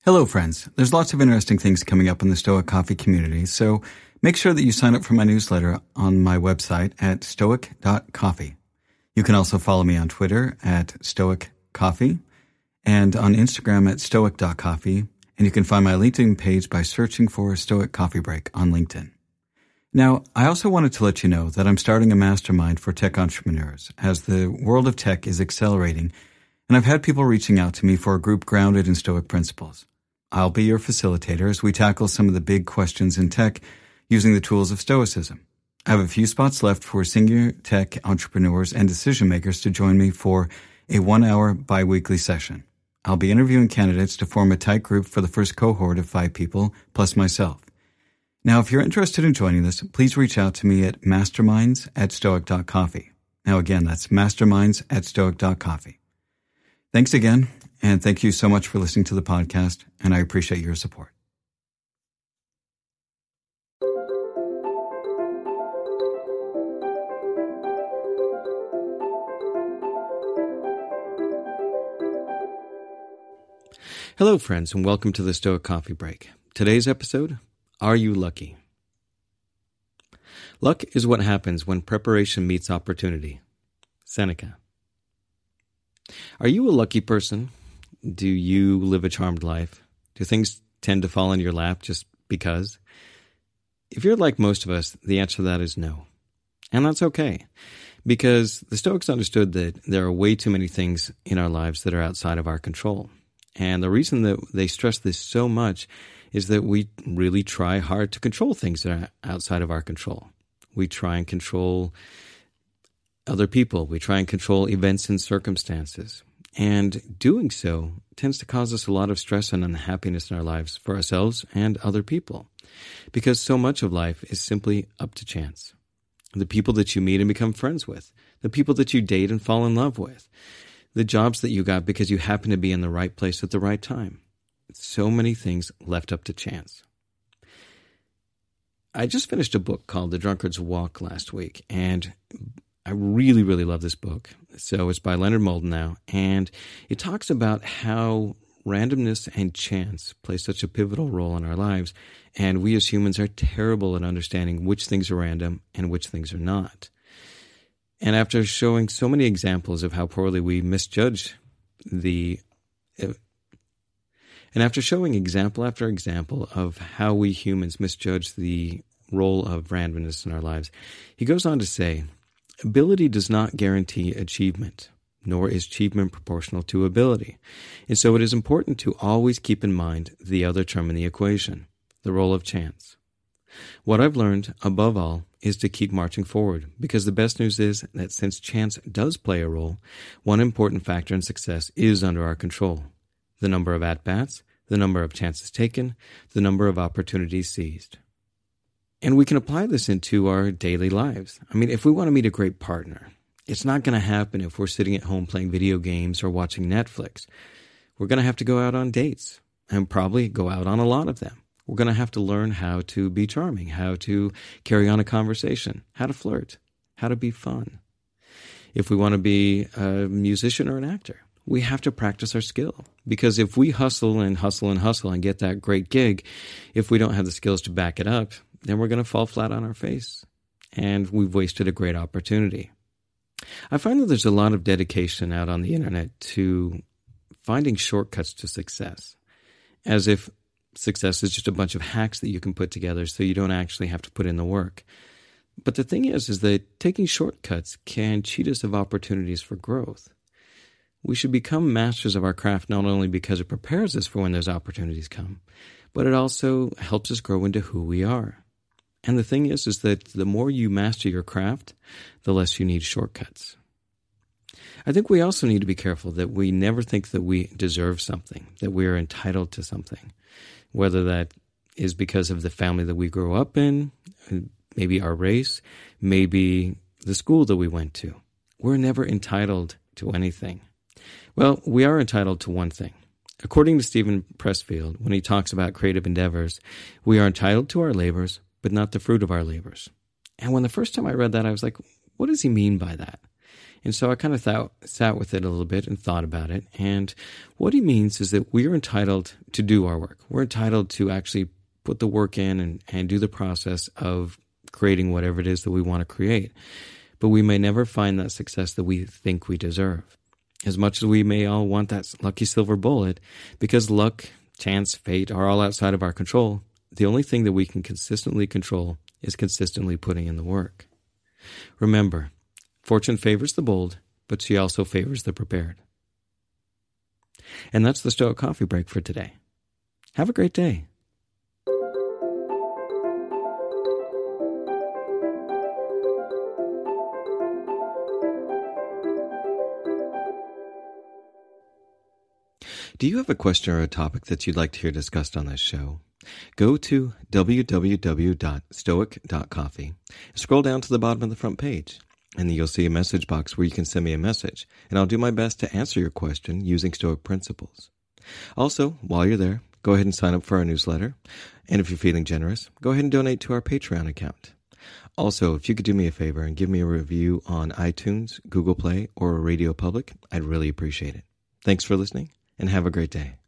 Hello, friends. There's lots of interesting things coming up in the Stoic Coffee community, so make sure that you sign up for my newsletter on my website at stoic.coffee. You can also follow me on Twitter at stoiccoffee and on Instagram at stoic.coffee, and you can find my LinkedIn page by searching for Stoic Coffee Break on LinkedIn. Now, I also wanted to let you know that I'm starting a mastermind for tech entrepreneurs as the world of tech is accelerating, and I've had people reaching out to me for a group grounded in Stoic principles. I'll be your facilitator as we tackle some of the big questions in tech using the tools of Stoicism. I have a few spots left for senior tech entrepreneurs and decision makers to join me for a 1-hour bi-weekly session. I'll be interviewing candidates to form a tight group for the first cohort of 5 people, plus myself. Now, if you're interested in joining this, please reach out to me at masterminds@stoic.coffee. Now, again, that's masterminds@stoic.coffee. Thanks again, and thank you so much for listening to the podcast, and I appreciate your support. Hello, friends, and welcome to the Stoic Coffee Break. Today's episode, Are You Lucky? Luck is what happens when preparation meets opportunity. Seneca. Are you a lucky person? Do you live a charmed life? Do things tend to fall in your lap just because? If you're like most of us, the answer to that is no. And that's okay, because the Stoics understood that there are way too many things in our lives that are outside of our control. And the reason that they stress this so much is that we really try hard to control things that are outside of our control. We try and control other people. We try and control events and circumstances. And doing so tends to cause us a lot of stress and unhappiness in our lives for ourselves and other people, because so much of life is simply up to chance. The people that you meet and become friends with, the people that you date and fall in love with, the jobs that you got because you happen to be in the right place at the right time. So many things left up to chance. I just finished a book called The Drunkard's Walk last week, and I really, really love this book. So it's by Leonard Mlodinow, and it talks about how randomness and chance play such a pivotal role in our lives, and we as humans are terrible at understanding which things are random and which things are not. And after showing so many examples of how poorly we misjudge and after showing example after example of how we humans misjudge the role of randomness in our lives, he goes on to say, ability does not guarantee achievement, nor is achievement proportional to ability. And so it is important to always keep in mind the other term in the equation, the role of chance. What I've learned, above all, is to keep marching forward, because the best news is that since chance does play a role, one important factor in success is under our control. The number of at-bats, the number of chances taken, the number of opportunities seized. And we can apply this into our daily lives. I mean, if we want to meet a great partner, it's not going to happen if we're sitting at home playing video games or watching Netflix. We're going to have to go out on dates, and probably go out on a lot of them. We're going to have to learn how to be charming, how to carry on a conversation, how to flirt, how to be fun. If we want to be a musician or an actor, we have to practice our skill. Because if we hustle and hustle and hustle and get that great gig, if we don't have the skills to back it up, then we're going to fall flat on our face. And we've wasted a great opportunity. I find that there's a lot of dedication out on the internet to finding shortcuts to success, as if success is just a bunch of hacks that you can put together so you don't actually have to put in the work. But the thing is that taking shortcuts can cheat us of opportunities for growth. We should become masters of our craft not only because it prepares us for when those opportunities come, but it also helps us grow into who we are. And the thing is that the more you master your craft, the less you need shortcuts. I think we also need to be careful that we never think that we deserve something, that we are entitled to something, whether that is because of the family that we grew up in, maybe our race, maybe the school that we went to. We're never entitled to anything. Well, we are entitled to one thing. According to Stephen Pressfield, when he talks about creative endeavors, we are entitled to our labors, but not the fruit of our labors. And when the first time I read that, I was like, what does he mean by that? And so I kind of sat with it a little bit and thought about it. And what he means is that we are entitled to do our work. We're entitled to actually put the work in and do the process of creating whatever it is that we want to create. But we may never find that success that we think we deserve. As much as we may all want that lucky silver bullet, because luck, chance, fate are all outside of our control, the only thing that we can consistently control is consistently putting in the work. Remember, fortune favors the bold, but she also favors the prepared. And that's the Stoic Coffee Break for today. Have a great day. Do you have a question or a topic that you'd like to hear discussed on this show? Go to www.stoic.coffee and scroll down to the bottom of the front page, and you'll see a message box where you can send me a message, and I'll do my best to answer your question using Stoic principles. Also, while you're there, go ahead and sign up for our newsletter, and if you're feeling generous, go ahead and donate to our Patreon account. Also, if you could do me a favor and give me a review on iTunes, Google Play, or Radio Public, I'd really appreciate it. Thanks for listening, and have a great day.